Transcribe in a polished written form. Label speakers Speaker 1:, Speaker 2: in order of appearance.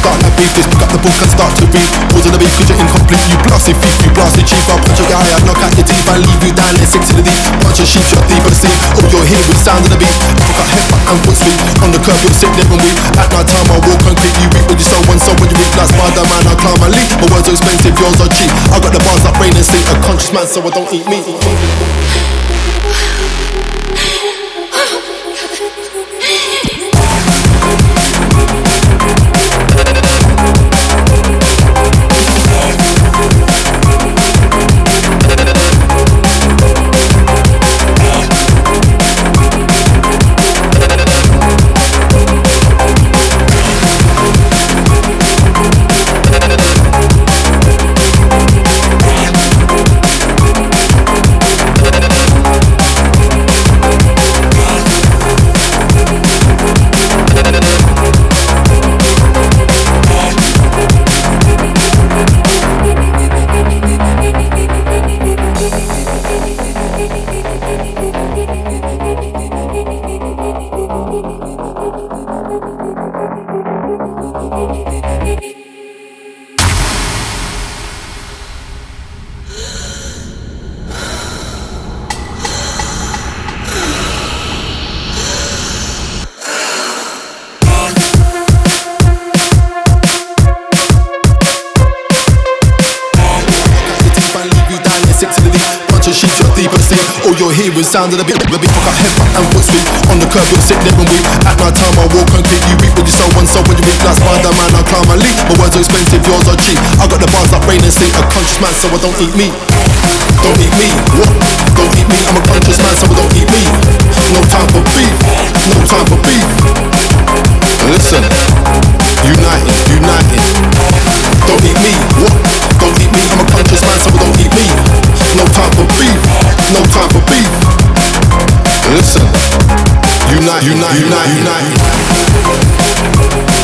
Speaker 1: start like beef. Just pick up the book and start to read. Pause on the beat, cause you're incomplete. You blasted thief, you blasted chief. I'll punch your eye out, knock out your teeth and leave you down there sick to the deep. Bunch of sheep shot deep on the sea. All you're hearing is sound of the beat. Pick up headbutt and foot sweep. On the curb you'll sit there and weep. At my time I walk concrete. You reap with your soul, one soul when you reap. Like Spider-Man I climb my leap. My words are expensive, yours are cheap. I got the bars like brain and sleep. A conscious man so I don't eat meat. Sound of the beat, the beat, pick up headbutt and foot sweep. On the curb you'll sit there and weep. At my time I walk concrete. You reap with your soul, one soul when you reap. Like Spider-Man I climb my leap. My words are expensive, yours are cheap. I got the bars like brain and sleep. A conscious man so I don't eat meat. Don't eat me, what? Don't eat me, I'm a conscious man so I don't eat me. No time for beef, no time for beef. Listen, united, united. Don't eat me, what? Don't eat me, I'm a conscious man so I don't eat me. No time for beef, no time for beef. Listen, unite, unite, unite, unite.